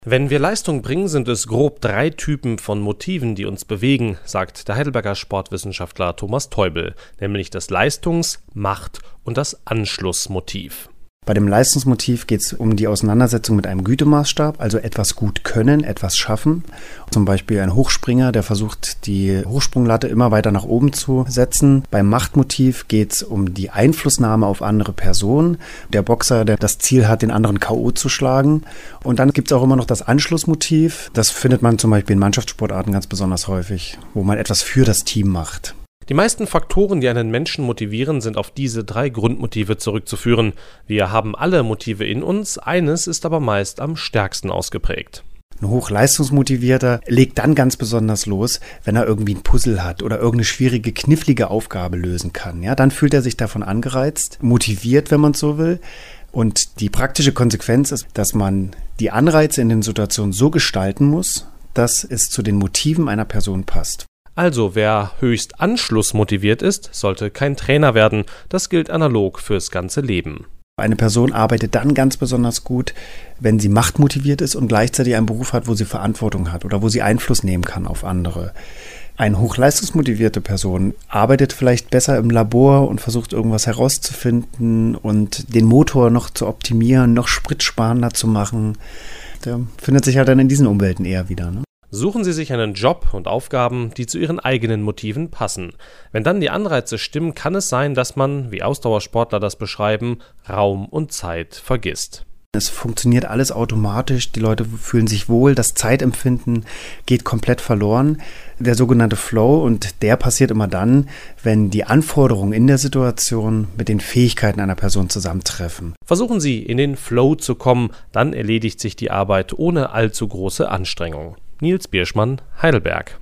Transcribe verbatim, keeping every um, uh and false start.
Wenn wir Leistung bringen, sind es grob drei Typen von Motiven, die uns bewegen, sagt der Heidelberger Sportwissenschaftler Thomas Teubel, nämlich das Leistungs-, Macht- und das Anschlussmotiv. Bei dem Leistungsmotiv geht es um die Auseinandersetzung mit einem Gütemaßstab, also etwas gut können, etwas schaffen. Zum Beispiel ein Hochspringer, der versucht, die Hochsprunglatte immer weiter nach oben zu setzen. Beim Machtmotiv geht es um die Einflussnahme auf andere Personen. Der Boxer, der das Ziel hat, den anderen K O zu schlagen. Und dann gibt es auch immer noch das Anschlussmotiv. Das findet man zum Beispiel in Mannschaftssportarten ganz besonders häufig, wo man etwas für das Team macht. Die meisten Faktoren, die einen Menschen motivieren, sind auf diese drei Grundmotive zurückzuführen. Wir haben alle Motive in uns, eines ist aber meist am stärksten ausgeprägt. Ein Hochleistungsmotivierter legt dann ganz besonders los, wenn er irgendwie ein Puzzle hat oder irgendeine schwierige, knifflige Aufgabe lösen kann. Ja, dann fühlt er sich davon angereizt, motiviert, wenn man es so will. Und die praktische Konsequenz ist, dass man die Anreize in den Situationen so gestalten muss, dass es zu den Motiven einer Person passt. Also, wer höchst anschlussmotiviert ist, sollte kein Trainer werden. Das gilt analog fürs ganze Leben. Eine Person arbeitet dann ganz besonders gut, wenn sie machtmotiviert ist und gleichzeitig einen Beruf hat, wo sie Verantwortung hat oder wo sie Einfluss nehmen kann auf andere. Eine hochleistungsmotivierte Person arbeitet vielleicht besser im Labor und versucht irgendwas herauszufinden und den Motor noch zu optimieren, noch spritsparender zu machen. Der findet sich halt dann in diesen Umwelten eher wieder, ne? Suchen Sie sich einen Job und Aufgaben, die zu Ihren eigenen Motiven passen. Wenn dann die Anreize stimmen, kann es sein, dass man, wie Ausdauersportler das beschreiben, Raum und Zeit vergisst. Es funktioniert alles automatisch, die Leute fühlen sich wohl, das Zeitempfinden geht komplett verloren. Der sogenannte Flow, und der passiert immer dann, wenn die Anforderungen in der Situation mit den Fähigkeiten einer Person zusammentreffen. Versuchen Sie, in den Flow zu kommen, dann erledigt sich die Arbeit ohne allzu große Anstrengung. Nils Bierschmann, Heidelberg.